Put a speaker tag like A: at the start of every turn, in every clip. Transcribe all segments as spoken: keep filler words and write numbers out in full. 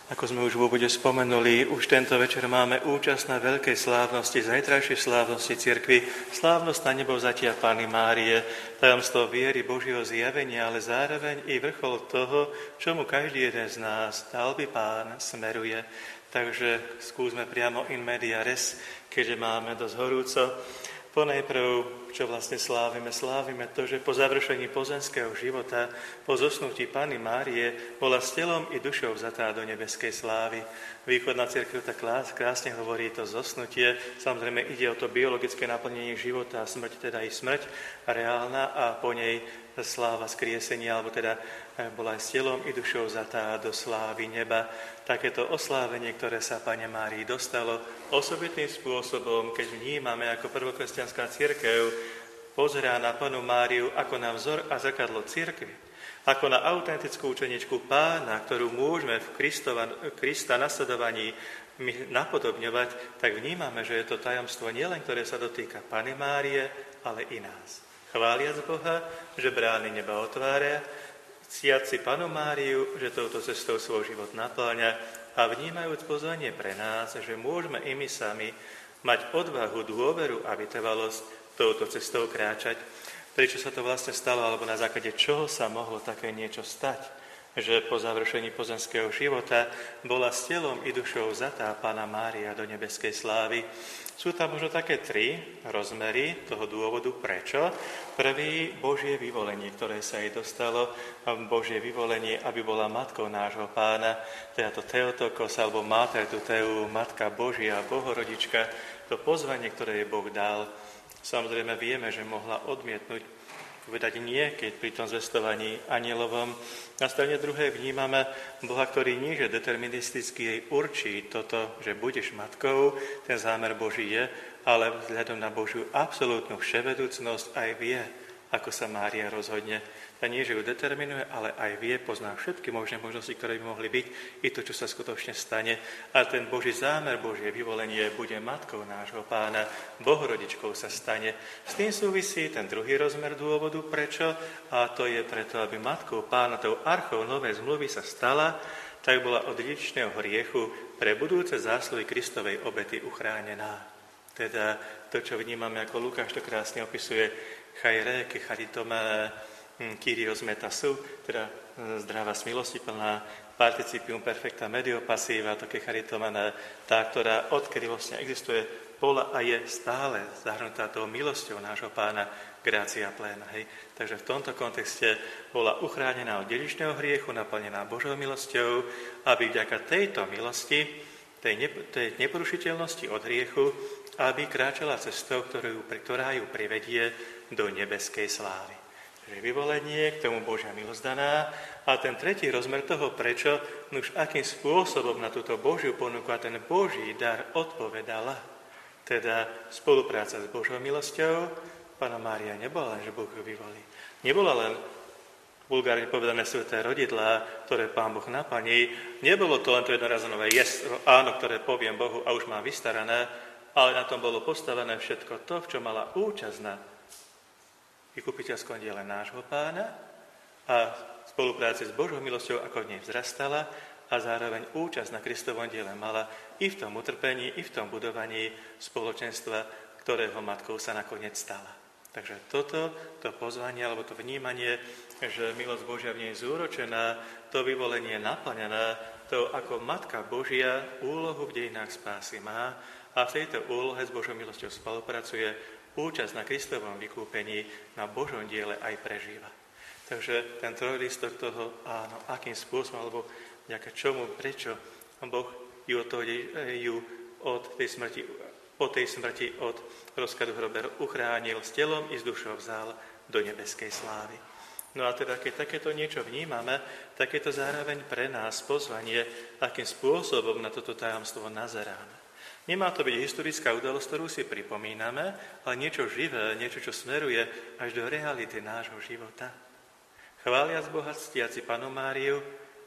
A: Ako sme už v úvode spomenuli, už tento večer máme účasť na veľkej slávnosti, zajtrajšej slávnosti cirkvi, slávnosť na nebovzatia Panny Márie, tajomstvo viery Božieho zjavenia, ale zároveň i vrchol toho, čomu každý jeden z nás, dal by Pán, smeruje. Takže skúsme priamo in media res, keďže máme dosť horúco. Ponajprv, čo vlastne slávime, slávime to, že po završení pozemského života, po zosnutí Panny Márie, bola s telom i dušou vzatá do nebeskej slávy. Východná cirkev tak krásne hovorí to zosnutie. Samozrejme ide o to biologické naplnenie života, smrť, teda i smrť reálna a po nej sláva skriesenia, alebo teda bola aj s telom i dušou vzatá do slávy neba. Takéto oslávenie, ktoré sa Panne Márii dostalo osobitným spôsobom, keď vnímame ako prvokresťanská cirkev, pozerá na Pannu Máriu ako na vzor a zrkadlo cirkvi, ako na autentickú učeničku Pána, ktorú môžeme v Kristova, Krista nasledovaní my napodobňovať, tak vnímame, že je to tajomstvo nielen, ktoré sa dotýka Panny Márie, ale i nás. Chváliac Boha, že brány neba otvára, ctiac si Pannu Máriu, že touto cestou svoj život napĺňa a vnímajúc pozvanie pre nás, že môžeme i my sami mať odvahu, dôveru a vytrvalosť touto cestou kráčať. Prečo sa to vlastne stalo, alebo na základe čoho sa mohlo také niečo stať? Že po završení pozemského života bola s telom i dušou vzatá Panna Mária do nebeskej slávy. Sú tam možno také tri rozmery toho dôvodu, prečo. Prvý, Božie vyvolenie, ktoré sa jej dostalo, Božie vyvolenie, aby bola matkou nášho Pána, teda to Theotokos, alebo Mater Tuteu, Matka Božia, Bohorodička, to pozvanie, ktoré jej Boh dal. Samozrejme vieme, že mohla odmietnúť, povedať nie, keď pri tom zvestovaní anielovom. Na strane druhej vnímame Boha, ktorý nie, že deterministicky jej určí toto, že budeš matkou, ten zámer Boží je, ale vzhľadom na Božiu absolútnu vševedúcnosť aj vie, ako sa Mária rozhodne. A nie, že ju determinuje, ale aj vie, pozná všetky možné možnosti, ktoré by mohli byť, i to, čo sa skutočne stane. A ten Boží zámer, Božie vyvolenie bude matkou nášho Pána, Bohorodičkou sa stane. S tým súvisí ten druhý rozmer dôvodu, prečo, a to je preto, aby matkou Pána, tou archou novej zmluvy sa stala, tak bola od dedičného hriechu pre budúce zásluhy Kristovej obety uchránená. Teda to, čo vnímame, ako Lukáš to krásne opisuje, chaire, ke charitome, Kyrios metasu, teda zdravá milosti plná, participium perfecta medio passiva, to ke charitomene, tá, ktorá odkedy vlastne existuje, bola a je stále zahrnutá tou milosťou nášho Pána, gracia plena. Hej. Takže v tomto kontexte bola uchránená od dedičného hriechu, naplnená Božou milosťou, aby vďaka tejto milosti, tej, ne, tej neporušiteľnosti od hriechu, aby kráčala cestou, ktorú, ktorá ju privedie do nebeskej slávy. Takže vyvolenie, k tomu Božia milosť daná. A ten tretí rozmer toho, prečo, už akým spôsobom na túto Božiu ponuku a ten Boží dar odpovedala. Teda spolupráca s Božou milosťou. Panna Mária nebola len, že Boh ju vyvolí. Nebola len vulgárne povedané sveté rodidlá, ktoré Pán Boh naplní. Nebolo to len to jednorazové yes, áno, ktoré poviem Bohu a už mám vystarané, ale na tom bolo postavené všetko to, v čom mala účasť na vykupiteľskom diele nášho Pána a spolupráci s Božou milosťou, ako v nej vzrastala a zároveň účasť na Kristovom diele mala i v tom utrpení, i v tom budovaní spoločenstva, ktorého matkou sa nakoniec stala. Takže toto, to pozvanie, alebo to vnímanie, že milosť Božia v nej zúročená, to vyvolenie naplnené, to ako Matka Božia úlohu v dejinách spásy má a v tejto úlohe s Božou milosťou spolupracuje, účasť na Kristovom vykúpení, na Božom diele aj prežíva. Takže ten trojlistok toho, áno, akým spôsobom, alebo nejaké čomu, prečo Boh ju od, toho, ju od tej smrti, po tej smrti od rozkladu hrober uchránil, s telom i s dušou vzal do nebeskej slávy. No a teda, keď takéto niečo vnímame, tak je to zároveň pre nás pozvanie, akým spôsobom na toto tajomstvo nazeráme. Nemá to byť historická udalosť, ktorú si pripomíname, ale niečo živé, niečo, čo smeruje až do reality nášho života. Chváliac Boha, ctiaci Pannu Máriu,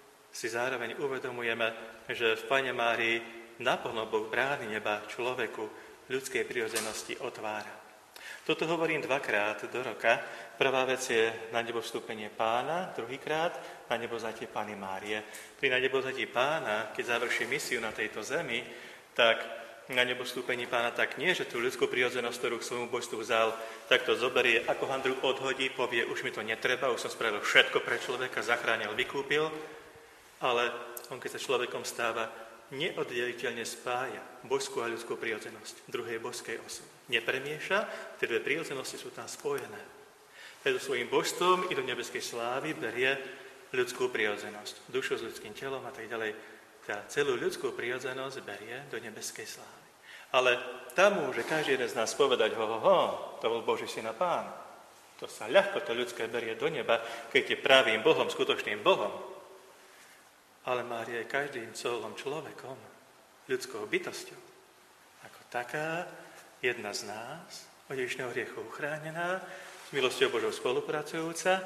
A: si zároveň uvedomujeme, že v Panne Márii naplno Boh brány neba človeku ľudskej prirodzenosti otvára. Toto hovorím dvakrát do roka, Prvá vec je na nebo vstúpenie Pána, druhýkrát na nebo vzatie Panny Márie. Pri na nebo vzatí Pána, keď završí misiu na tejto zemi, tak na nebo vstúpení Pána tak nie, že tú ľudskú prirodzenosť, ktorú k svojmu božstvu vzal, tak to zoberie, ako handru odhodí, povie, už mi to netreba, už som spravil všetko pre človeka, zachránil, vykúpil, ale on, keď sa človekom stáva, neoddeliteľne spája božskú a ľudskú prirodzenosť druhej božskej osoby. Nepremieša, tie dve prirodzenosti sú tam spojené. Preto svojím božstvom i do nebeskej slávy berie ľudskú prirodzenosť, dušu s ľudským telom a tak ďalej. Tá celú ľudskú prirodzenosť berie do nebeskej slávy. Ale tam môže každý jeden z nás povedať, ho, ho, ho, to bol Boží syn a Pán. To sa ľahko to ľudské berie do neba, keď je pravým Bohom, skutočným Bohom. Ale Mária je každým celom človekom, ľudskou bytosťou. Ako taká, jedna z nás, od Ježišného hriechu uchránená, s milosťou Božou spolupracujúca,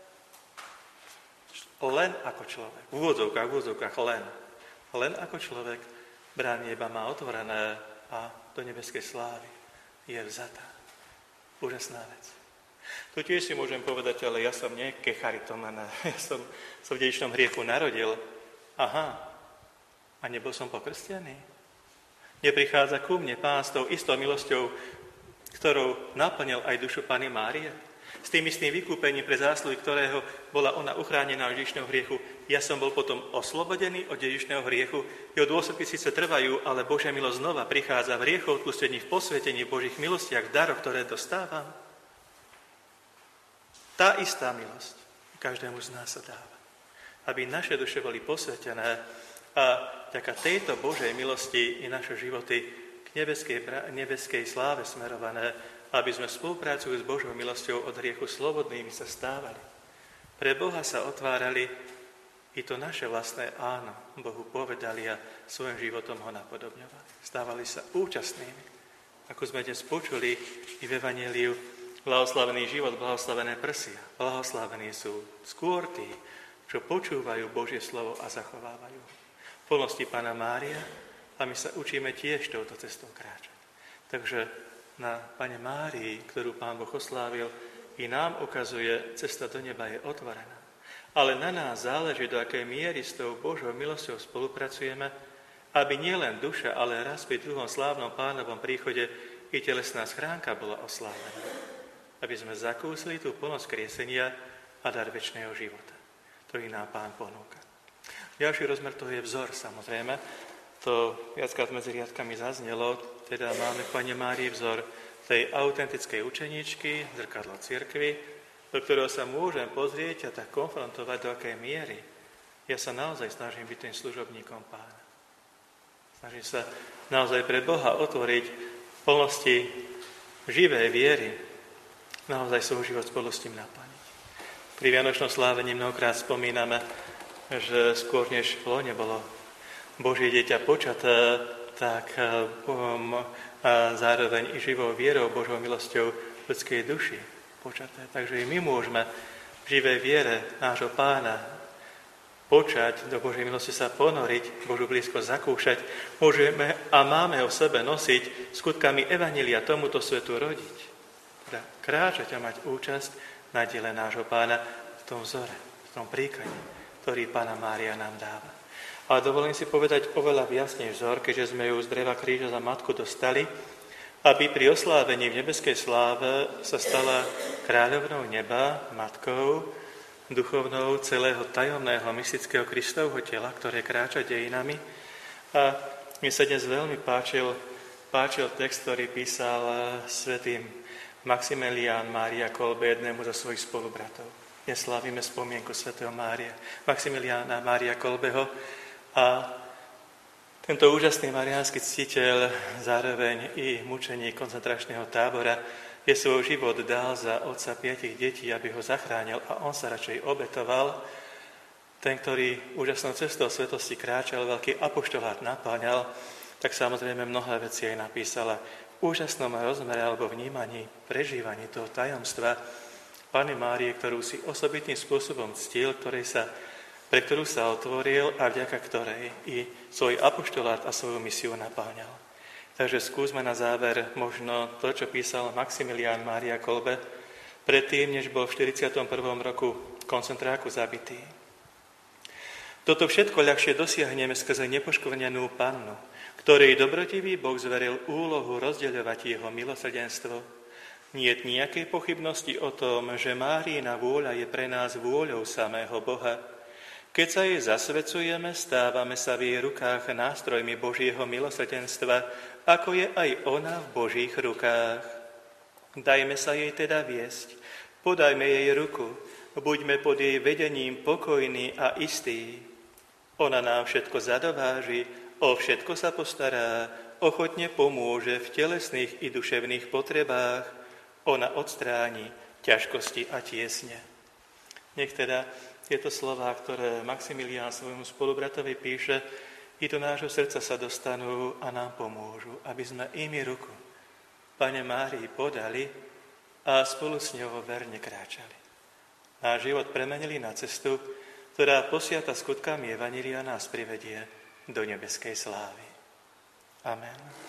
A: len ako človek, v úvodzovkách, v úvodzovkách len, len ako človek brány neba má otvorené a do nebeskej slávy je vzatá. Úžasná vec. Tu tiež si môžem povedať, ale ja som nie kecharitomán, ja som sa v dedičnom hriechu narodil. Aha, a nebol som pokrstený? Neprichádza ku mne Pán s tou istou milosťou, ktorou naplnil aj dušu Panny Márie? S tým istým vykúpením, pre zásluhy ktorého bola ona uchránená od dedičného hriechu, ja som bol potom oslobodený od dedičného hriechu. Jeho dôsledky síce trvajú, ale Božia milosť znova prichádza v hriechu odpustení, v posvetení, v Božích milostiach, v daroch, ktoré dostávam. Tá istá milosť každému z nás sa dáva, aby naše duše boli posvetené a vďaka tejto Božej milosti i naše životy nebeskej, nebeskej sláve smerované, aby sme spolupracujú s Božou milosťou od hriechu slobodnými sa stávali. Pre Boha sa otvárali i to naše vlastné áno. Bohu povedali a svojim životom ho napodobňovali. Stávali sa účastnými. Ako sme dnes počuli i v Evanjeliu, blahoslavený život, blahoslavené prsia. Blahoslavení sú skôr tí, čo počúvajú Božie slovo a zachovávajú. V plnosti Panna Mária, a my sa učíme tiež touto cestou kráčať. Takže na Panne Márii, ktorú Pán Boh oslávil, i nám ukazuje, cesta do neba je otvorená. Ale na nás záleží, do akej miery s tou Božou milosťou spolupracujeme, aby nielen duša, ale raz pri druhom slávnom Pánovom príchode i telesná schránka bola oslávená. Aby sme zakúsili tú plnosť kriesenia a dar večného života, ktorý nám Pán ponúka. Ďalší rozmer toho je vzor, samozrejme. To viackrát medzi riadkami zaznelo, teda máme v Panne Márii vzor tej autentickej učeníčky, zrkadlo cirkvi, do ktorého sa môžem pozrieť a tak konfrontovať, do akej miery ja sa naozaj snažím byť tým služobníkom Pána. Snažím sa naozaj pre Boha otvoriť v plnosti živej viery, naozaj svoj život spolu s tým naplniť. Pri Vianočnom slávení mnohokrát spomíname, že skôr než v lone bolo Božie dieťa počaté, tak um, a zároveň i živou vierou, Božou milosťou ľudskej duši počaté. Takže i my môžeme v živej viere nášho Pána počať, do Božej milosti sa ponoriť, Božú blízkosť zakúšať, môžeme a máme ho v sebe nosiť skutkami Evanjelia tomuto svetu rodiť. Teda kráčať a mať účasť na diele nášho Pána v tom vzore, v tom príklade, ktorý Panna Mária nám dáva. Ale dovolím si povedať oveľa viacný vzor, keďže sme ju z dreva kríža za matku dostali, aby pri oslávení v nebeskej sláve sa stala kráľovnou neba, matkou, duchovnou celého tajomného mystického Kristovho tela, ktoré kráča dejinami. A mi sa dnes veľmi páčil, páčil text, ktorý písal svätý Maximilián Mária Kolbe, jednému zo svojich spolubratov. Dnes slávime spomienku svätého Mária, Maximiliána Mária Kolbeho. A tento úžasný mariánsky ctiteľ, zároveň i mučeník koncentračného tábora, je svoj život dal za otca piatich detí, aby ho zachránil a on sa radšej obetoval. Ten, ktorý úžasnou cestou svetosti kráčal, veľký apoštolát napáňal, tak samozrejme mnohé veci aj napísala v úžasnom rozmere alebo vnímaní, prežívaní toho tajomstva Panny Márie, ktorú si osobitným spôsobom ctil, ktorej sa pre ktorú sa otvoril a vďaka ktorej i svoj apoštolát a svoju misiu napáňal. Takže skúsme na záver možno to, čo písal Maximilián Mária Kolbe, predtým, než bol v štyridsiatom prvom roku koncentráku zabitý. Toto všetko ľahšie dosiahneme skrze nepoškvrnenú pannu, ktorej dobrotivý Boh zveril úlohu rozdeľovať jeho milosrdenstvo. Niet nejakej pochybnosti o tom, že Máriina vôľa je pre nás vôľou samého Boha. Keď sa jej zasvecujeme, stávame sa v jej rukách nástrojmi Božieho milosrdenstva, ako je aj ona v Božích rukách. Dajme sa jej teda viesť, podajme jej ruku, buďme pod jej vedením pokojní a istí. Ona nám všetko zadováži, o všetko sa postará, ochotne pomôže v telesných i duševných potrebách. Ona odstráni ťažkosti a tiesne. Nech teda tieto slová, ktoré Maximilián svojmu spolubratovi píše, i do nášho srdca sa dostanú a nám pomôžu, aby sme imi ruku Pane Márii podali a spolu s ňou verne kráčali. Náš život premenili na cestu, ktorá posiata skutkami Evanjelia nás privedie do nebeskej slávy. Amen.